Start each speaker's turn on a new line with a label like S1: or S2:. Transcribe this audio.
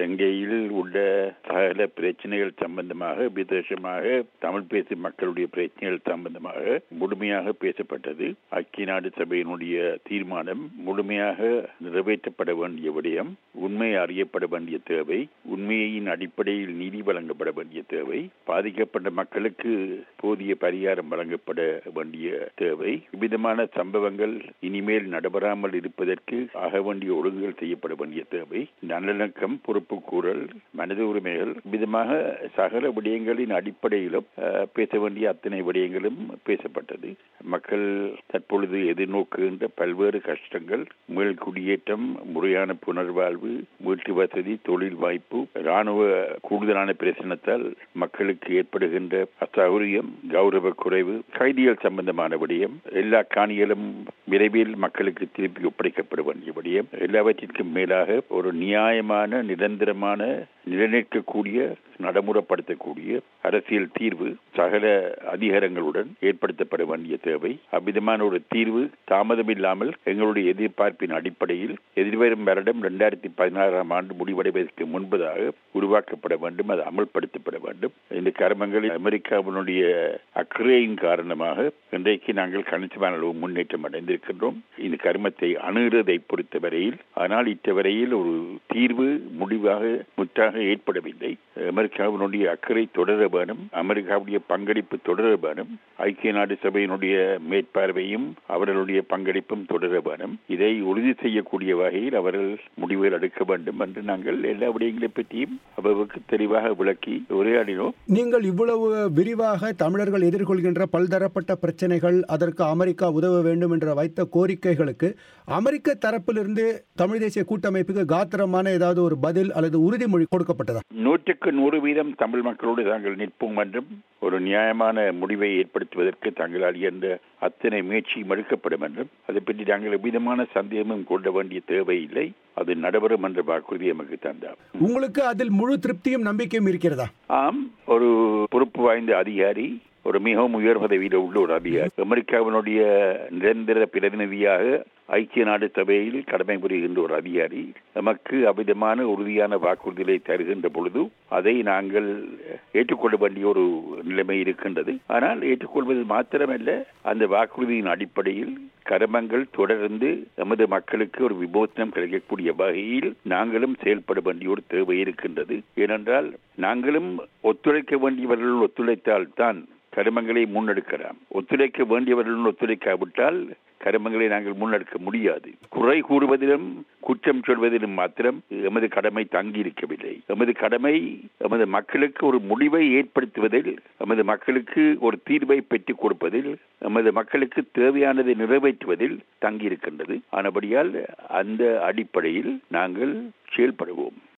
S1: இலங்கையில் உள்ள சகல பிரச்சனைகள் சம்பந்தமாக, விசேஷமாக தமிழ் பேசும் மக்களுடைய பிரச்சனைகள் சம்பந்தமாக முழுமையாக பேசப்பட்டது. ஐக்கிய நாடு சபையினுடைய தீர்மானம் முழுமையாக நிறைவேற்றப்பட வேண்டிய விடயம், உண்மை அறியப்பட வேண்டிய தேவை, உண்மையின் அடிப்படையில் நீதி வழங்கப்பட வேண்டிய தேவை, பாதிக்கப்பட்ட மக்களுக்கு போதிய பரிகாரம் வழங்கப்பட வேண்டிய தேவை, விதமான சம்பவங்கள் இனிமேல் நடைபெறாமல் இருப்பதற்கு ஆக வேண்டிய ஒழுங்குகள் செய்யப்பட வேண்டிய தேவை, நல்லிணக்கம், பொறுப்பு கூறல், மனித உரிமைகள், விதமாக சகல விடயங்களின் அடிப்படையிலும் பேச வேண்டிய அத்தனை விடயங்களும் பேசப்பட்டது. மக்கள் தற்பொழுது எதிர்நோக்குகின்ற பல்வேறு கஷ்டங்கள், மேல் குடியேற்றம், முறையான புனர்வாழ்வு, வீட்டு வசதி, தொழில் வாய்ப்பு, இராணுவ கூடுதலான பிரச்சனத்தால் மக்களுக்கு ஏற்படுகின்ற அசௌகரியம், கௌரவ குறைவு, கைதிகள் சம்பந்தமான விடயம், எல்லா காணிகளும் விரைவில் மக்களுக்கு திருப்பி ஒப்படைக்கப்பட வேண்டிய விடயம், எல்லாவற்றிற்கும் மேலாக ஒரு நியாயமான, நிரந்தரமான, நிலைநிற்கக்கூடிய, நடைமுறைப்படுத்தக்கூடிய அரசியல் தீர்வு சகல அதிகாரங்களுடன் ஏற்படுத்தப்பட வேண்டிய தேவை. அவ்விதமான ஒரு தீர்வு தாமதமில்லாமல் எங்களுடைய எதிர்பார்ப்பின் அடிப்படையில் எதிர்வரும் வருடம் 2016 ஆண்டு முடிவடைவதற்கு முன்பதாக உருவாக்கப்பட வேண்டும், அது அமல்படுத்தப்பட வேண்டும். இந்த கருமங்களில் அமெரிக்காவினுடைய அக்கறையின் காரணமாக இன்றைக்கு நாங்கள் கணிசமான அளவு முன்னேற்றம் அடைந்திருக்கின்றோம். இந்த கருமத்தை அணுகிறதை பொறுத்தவரையில், ஆனால் இத்தவரையில் ஒரு தீர்வு முடிவாக முற்றாக ஏற்படவில்லை. அமெரிக்காவினுடைய அக்கறை தொடர வேண்டும், அமெரிக்காவுடைய பங்களிப்பு தொடர வேண்டும், ஐக்கிய நாடு சபையினுடைய மேற்பார்வையும் அவர்களுடைய பங்களிப்பும் தொடர வேண்டும். இதை உறுதி செய்யக்கூடிய வகையில் அவர்கள் முடிவுகள் எடுக்க வேண்டும் என்று நாங்கள் எல்லா விடயங்களை பற்றியும் அவருக்கு தெளிவாக விளக்கி உரையாடினோம்.
S2: நீங்கள் இவ்வளவு விரிவாக தமிழர்கள் எதிர்கொள்கின்ற பல்தரப்பட்ட பிரச்சனைகள், அதற்கு அமெரிக்கா உதவ வேண்டும் என்ற வைத்த கோரிக்கைகளுக்கு அமெரிக்க தரப்பிலிருந்து தமிழ் தேசிய கூட்டமைப்புக்கு காத்திரமான ஏதாவது ஒரு பதில் அல்லது உறுதிமொழி கொடுக்கப்பட்டதா?
S1: 100% தமிழ் மக்களோடு தாங்கள் நிற்போம் என்றும், ஒரு நியாயமான முடிவை ஏற்படுத்துவதற்கு தங்களால் என்ற அத்தனை முயற்சியும் எடுக்கப்படும் என்றும், அதை பற்றி நாங்கள் எவ்விதமான சந்தேகமும் கொள்ள வேண்டிய தேவையில்லை. அது நடைபெறும் என்ற வாக்குறுதி நமக்கு தந்தார்.
S2: உங்களுக்கு அதில் முழு திருப்தியும் நம்பிக்கையும் இருக்கிறதா?
S1: ஆம், ஒரு பொறுப்பு வாய்ந்த அதிகாரி, ஒரு மிகவும் உயர் பதவியில் உள்ள ஒரு அதிகாரி, அமெரிக்காவினுடைய நிரந்தர பிரதிநிதியாக ஐக்கிய நாடு சபையில் கடமை புரிகின்ற ஒரு அதிகாரி நமக்கு அவ்விதமான உறுதியான வாக்குறுதிகளை தருகின்ற பொழுது அதை நாங்கள் ஏற்றுக்கொள்ள வேண்டிய ஒரு நிலைமை இருக்கின்றது. ஆனால் ஏற்றுக்கொள்வது மாத்திரமல்ல, அந்த வாக்குறுதியின் அடிப்படையில் கருமங்கள் தொடர்ந்து நமது மக்களுக்கு ஒரு விமோசனம் கிடைக்கக்கூடிய வகையில் நாங்களும் செயல்பட வேண்டிய ஒரு தேவை இருக்கின்றது. ஏனென்றால் நாங்களும் ஒத்துழைக்க வேண்டியவர்கள் ஒத்துழைத்தால் தான் கருமங்களை முன்னெடுக்கலாம். ஒத்துழைக்க வேண்டியவர்கள் ஒத்துழைக்காவிட்டால் கருமங்களை நாங்கள் முன்னெடுக்க முடியாது. குறை கூறுவதிலும் குற்றம் சொல்வதிலும் மாத்திரம் எமது கடமை தங்கி இருக்கவில்லை. எமது கடமை எமது மக்களுக்கு ஒரு முடிவை ஏற்படுத்துவதில், எமது மக்களுக்கு ஒரு தீர்வை பெற்றுக் கொடுப்பதில், எமது மக்களுக்கு தேவையானதை நிறைவேற்றுவதில் தங்கி இருக்கின்றது. ஆனபடியால் அந்த அடிப்படையில் நாங்கள் செயல்படுவோம்.